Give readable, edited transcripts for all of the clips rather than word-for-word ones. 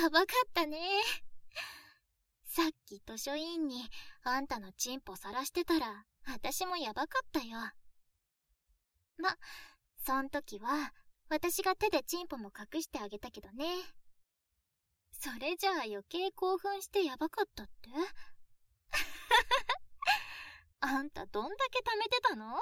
やばかったね。さっき図書委員にあんたのチンポ晒してたら、私もやばかったよ。そん時は、私が手でチンポも隠してあげたけどね。それじゃあ余計興奮してやばかったって？あんたどんだけ貯めてたの？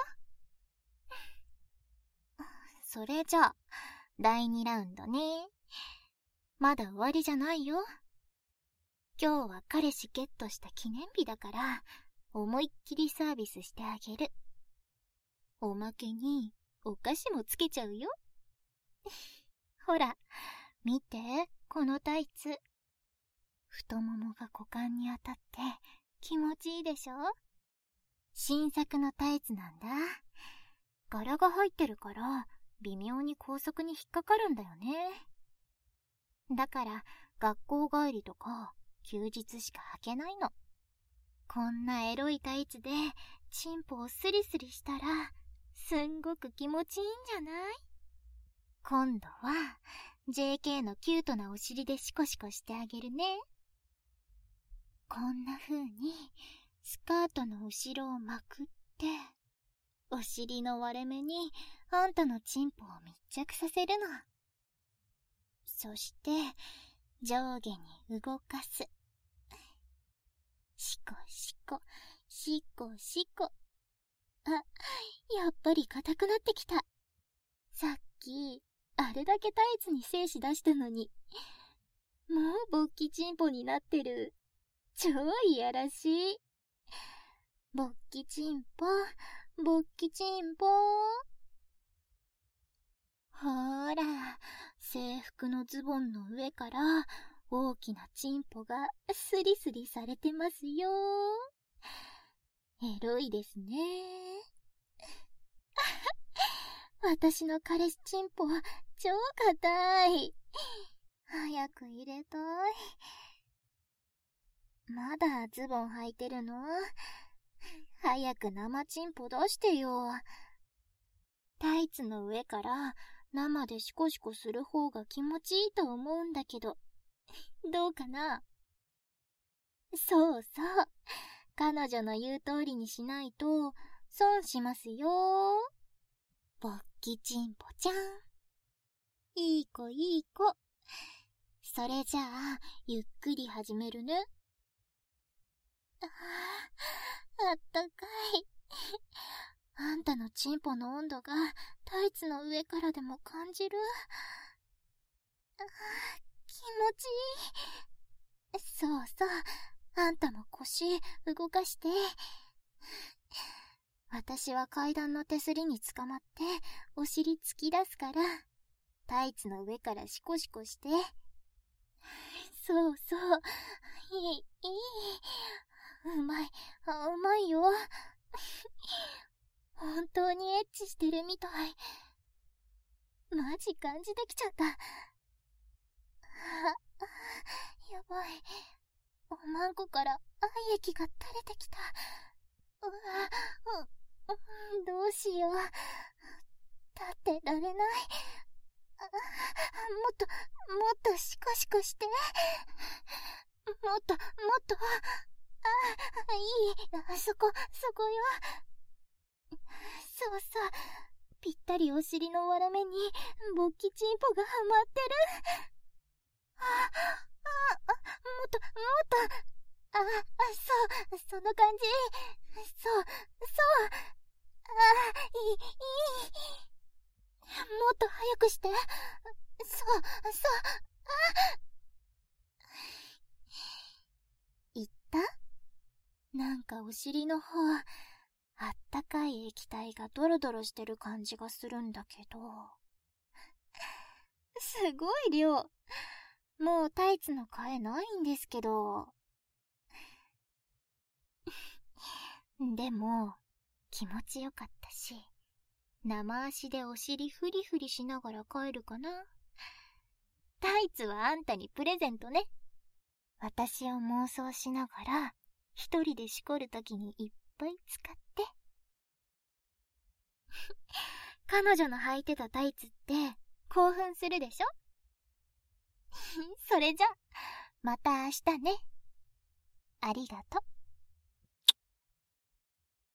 それじゃあ、第2ラウンドね。まだ終わりじゃないよ。今日は彼氏ゲットした記念日だから、思いっきりサービスしてあげる。おまけに、お菓子もつけちゃうよ。ほら、見て、このタイツ。太ももが股間に当たって気持ちいいでしょ？新作のタイツなんだ。柄が入ってるから、微妙に高速に引っかかるんだよね。だから、学校帰りとか、休日しか履けないの。こんなエロいタイツで、チンポをスリスリしたら、すんごく気持ちいいんじゃない？今度は、JK のキュートなお尻でシコシコしてあげるね。こんな風に、スカートの後ろをまくって、お尻の割れ目に、あんたのチンポを密着させるの。そして、上下に動かす。シコシコ、シコシコ。あ、やっぱり硬くなってきた。さっき、あれだけタイツに精子出したのに、もう勃起チンポになってる。超いやらしい。勃起チンポ、勃起チンポ。ほーら、制服のズボンの上から大きなチンポがスリスリされてますよ。エロいですね。私の彼氏チンポは超硬い。早く入れたい。まだズボン履いてるの？早く生チンポ出してよ。タイツの上から生でシコシコする方が気持ちいいと思うんだけど、どうかな？そうそう。彼女の言う通りにしないと損しますよ。勃起チンポちゃん。いい子いい子。それじゃあ、ゆっくり始めるね。あったかい。あんたのチンポの温度がタイツの上からでも感じる。気持ちいい。そうそう。あんたも腰動かして。私は階段の手すりに捕まってお尻突き出すから、タイツの上からシコシコして。そうそう。いい。うまいよ。本当にエッチしてるみたい。マジ感じてきちゃった。やばい。おまんこから愛液が垂れてきた。どうしよう。立ってられない。もっとシコシコして。もっと。いい。そこよ。そうそう。ぴったりお尻の割れ目に勃起チンポがはまってる。もっと。その感じ。そう。いい。もっと早くして。そう。言った？なんかお尻の方、あったかい液体がドロドロしてる感じがするんだけど。すごい量。もうタイツの替えないんですけど。でも、気持ちよかったし、生足でお尻フリフリしながら帰るかな。タイツはあんたにプレゼントね。私を妄想しながら、一人でしこるときにいっぱい使って。彼女の履いてたタイツって興奮するでしょ？それじゃ、 また明日ね。ありがと。